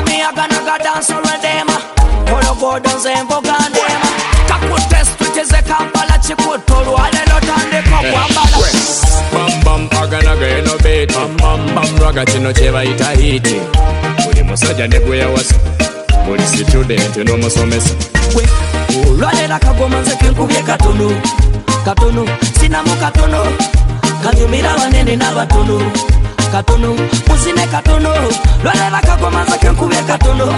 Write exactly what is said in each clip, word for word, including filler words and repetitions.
me a gonna go dance with them. Polo go dance and go down them. Kakute street is a Kampala chikuto. Wale lotande kakwambala. Bam bam agana ga no beat. Bam bam bam raga chino cheva ita hiti. Uli musaja negwe ya wasa. Uli student no musomesa. We ulwale la kagoma nze kenkubye katono. Katono sina mu katono. Kanyumira banene n'abatono. Katono musine katono. Lwale la kagoma nze kenkubye katono.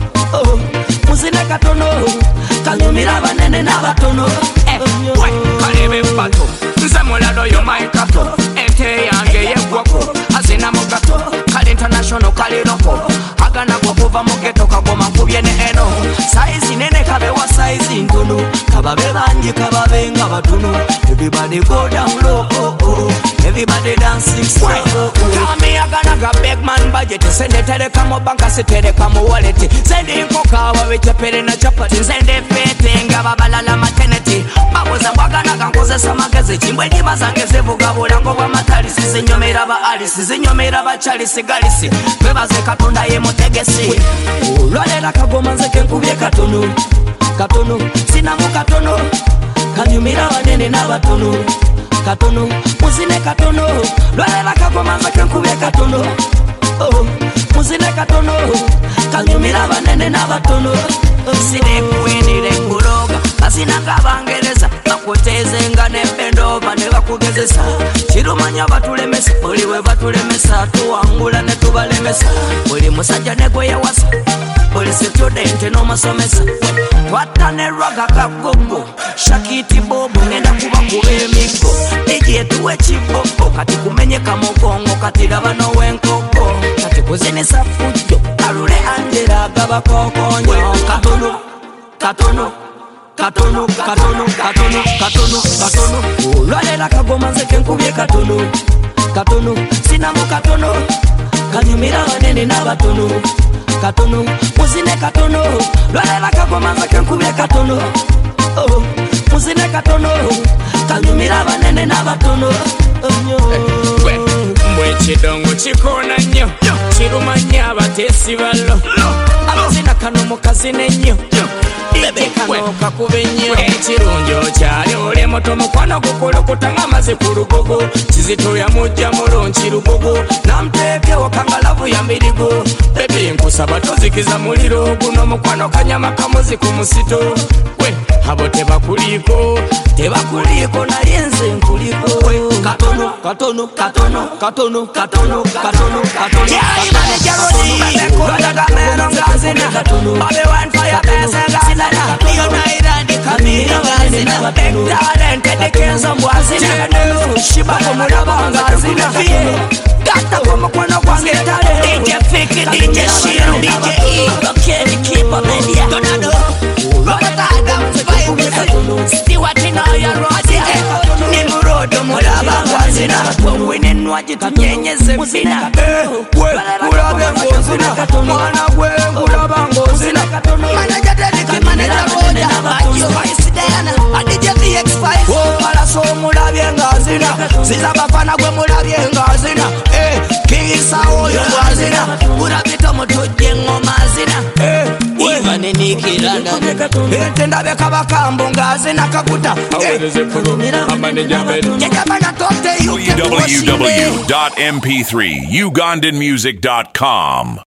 Oh musine katono. Kanyumira banene n'abatono. Eh we kalebe bato. Nze mulalo yo my kato. Ente yange yegwako. Azina mu gato. Kali international kali loko. Agana kwa kuva mu ghetto kagoma nkubye ne eno. Size nene kabe wa size ntono. Kababe banji kababe nga batono. Everybody go down low, oh, oh. Everybody dancing slow, oh, oh. Come me a gonna go big man budget. Send it to the camo banka, sit to the camo wallet. Send it in Kokawa with your pen and a chapati. Send it fitting, Gabalala maternity. I was a wagana gangoza samagazeti. When you must get a vocabulango mataris in your made of Alice, in your made of a chalice, Galisi. Bebas a catunda emotegesi. Rade la Kagomanza can kubia katono. Katono, Sinamo katono. Kanyumira wanene n'abatono. Katono, musine katono. Lwale la kagoma nze kenkubye katono. Oh, musine katono. Kanyumira wanene n'abatono. Sine kuenire kuroga. Asina kabangereza. Bakuteze nga nempendova ne bakugezesa. Chirumanya batulemesa. Oliwe batulemesa. Tuwangula ne tubalemesa. Oli musajja ne gwe yawasa. Oli student no masomesa. Watane raga kagogo. Shakiti bobo ngenda kuba kubemiko. Ije tuwe chiboko. Kati kumenyeka mugongo. Kati gaba no wenkoko. Kati kuzini safujo. Karule Angela gaba kokonyo. Katono, katono, katono, katono, katono, katono, katono. Lwale la kagoma nze kenkubye katono. Katono, sinamo katono. Kanyumira wanene n'abatono. Katono, musine katono. Lwale la kagoma nze kenkubye katono. Oh, musine katono. Kanyumira banene n'abatono. Mwe chidongo chikona nyo. Chirumanya abatesi balo. Abazina kano mukazine nyo. Bebe kano kakube nyo. Chirunjo chali ole moto mukwano gukulu kutanga maze kurugogo. Chizito ya muja mulonchi rugogo. Namteke wakangalavu ya mbirigo. Bebe nkusaba tozikiza muliro. Guno mukwano kanyama kamuzi kumusito. We habo teba kuliko. Teba kuliko na yenze nkuliko. We katono, katono, katono, katono, katono, katono, katono. Yeah, imane jarodi. Babe kuda gamero ngazina. Babe wine fire bese ngazina. Leonida di kamino ngazina. Big talent the kenzo mwazina. Shiba kumulaba ngazina. Gata kuma kwano kwange talent. D J Fiki, D J Shiru, D J E. Okay, the keeper media. Donado. Rogata Adams, Vibe. Stewart in all your roads. Nimurodo mulaba ngazina. Wawine nwaji tunyenyeze mzina. We, ulabe ngozina. Mwana we, ulaba ngozina. Manager Deliki, manager Roja. Ayo, Vice Diana. Adi J V X five. Oh, mala so mulabye ngazina. Zila bafana gwe mulabye ngazina. Eh, kisa oyo ngazina. Urabito mutuje ngomazina. Eh, Ivan Nikiranda. Ente ndabe kabakambo ngazina kakuta. Aweleze kuru, amaneja bedu. w w w dot m p three ugandan music dot com